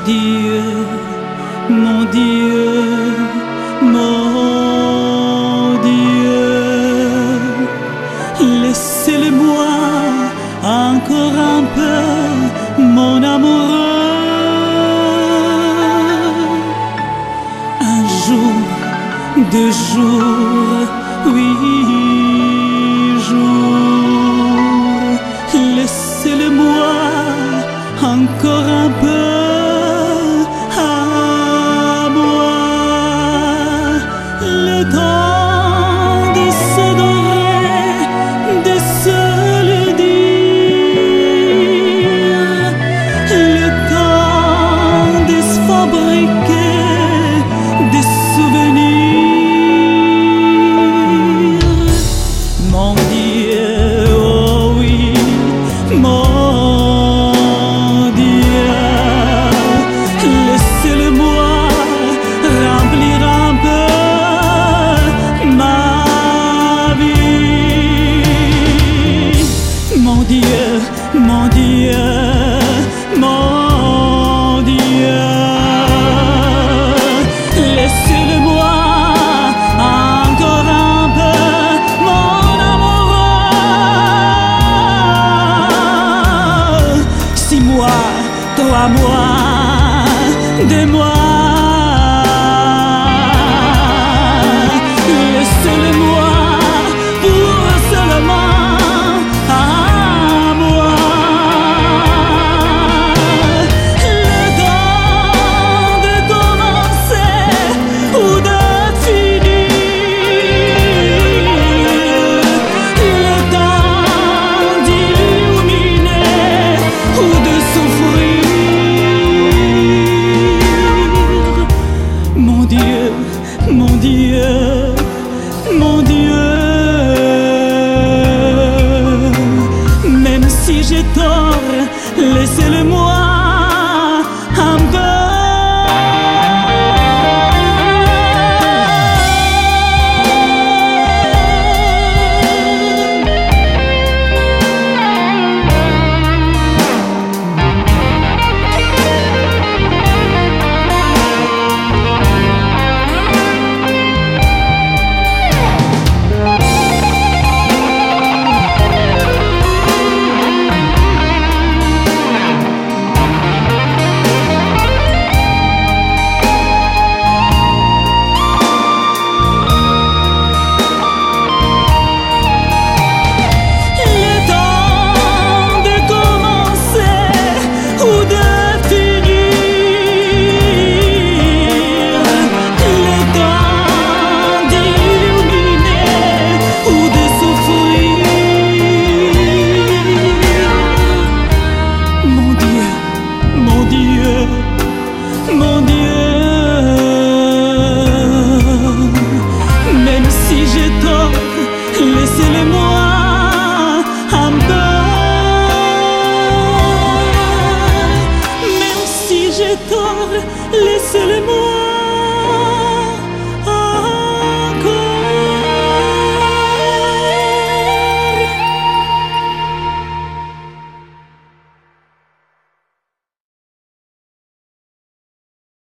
Dieu, mon Dieu, mon Dieu, laissez-le-moi encore un peu, mon amoureux. Un jour, 2 jours, 8 jours, laissez-le-moi encore un peu. Le temps de s'adorer, de se le dire, le temps de se fabriquer des souvenirs. Mon Dieu, oh oui, mon Dieu, laissez-le-moi remplir un peu mon Dieu, mon Dieu, mon Dieu, laissez-le-moi encore un peu, mon amoureux. 6 mois, 3 mois, 2 mois, laissez-le-moi. Mon Dieu, mon Dieu, même si j'ai tort, laissez-le-moi.